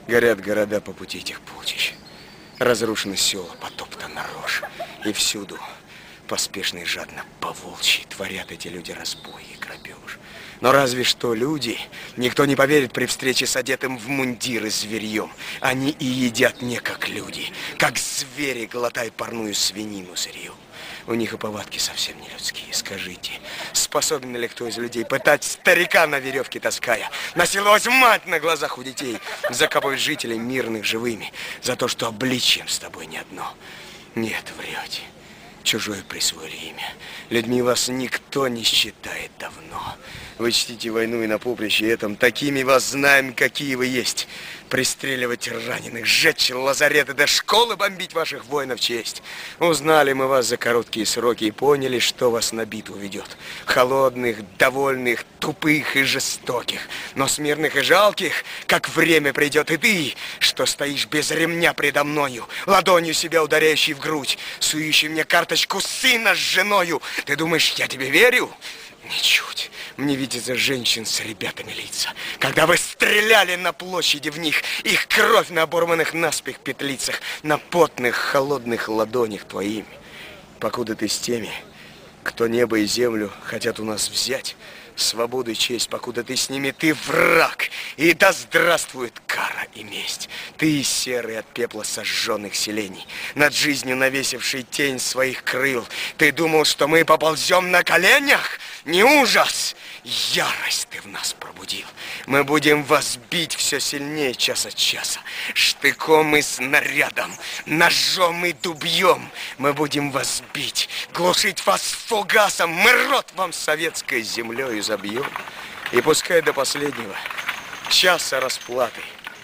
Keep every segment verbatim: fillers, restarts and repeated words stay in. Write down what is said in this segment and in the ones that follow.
Горят города по пути этих полчищ. Разрушены села, потоптана рожь. И всюду поспешно и жадно по-волчьи творят эти люди разбой и грабеж. Но разве что люди, никто не поверит при встрече с одетым в мундиры зверьем. Они и едят не как люди, как звери глотают парную свинину сырьем. У них и повадки совсем не людские. Скажите, способен ли кто из людей пытать старика на веревке таская, насиловать мать на глазах у детей, закапывать жителей мирных живыми за то, что обличием с тобой не одно? Нет, врете. Чужое присвоили имя. Людьми вас никто не считает давно. Вы чтите войну и на поприще этом такими вас знаем, какие вы есть. Пристреливать раненых, сжечь лазареты до школы, бомбить ваших воинов честь. Узнали мы вас за короткие сроки и поняли, что вас на битву ведет. Холодных, довольных, тупых и жестоких, но смирных и жалких, как время придет. И ты, что стоишь без ремня предо мною, ладонью себя ударяющий в грудь, сующий мне карточку сына с женою. Ты думаешь, я тебе верю? Ничуть. Мне видится женщин с ребятами лица. Когда вы стреляли на площади в них, их кровь на оборванных наспех петлицах, на потных холодных ладонях твоими. Покуда ты с теми, кто небо и землю хотят у нас взять, свободу и честь, покуда ты с ними, ты враг, и да здравствует кара и месть. Ты серый от пепла сожженных селений, над жизнью навесивший тень своих крыл. Ты думал, что мы поползем на коленях? Не ужас, ярость ты в нас пробудил. Мы будем вас бить все сильнее час от часа. Штыком и снарядом, ножом и дубьем. Мы будем вас бить, глушить вас фугасом. Мы рот вам советской землей забьем. И пускай до последнего часа расплаты,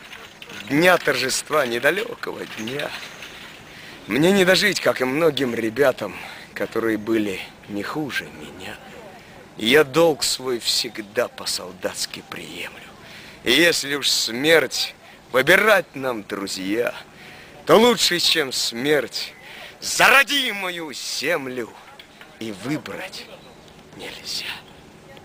дня торжества, недалекого дня, мне не дожить, как и многим ребятам, которые были не хуже меня. Я долг свой всегда по-солдатски приемлю. И если уж смерть выбирать нам, друзья, то лучше, чем смерть, зароди мою землю, и выбрать нельзя.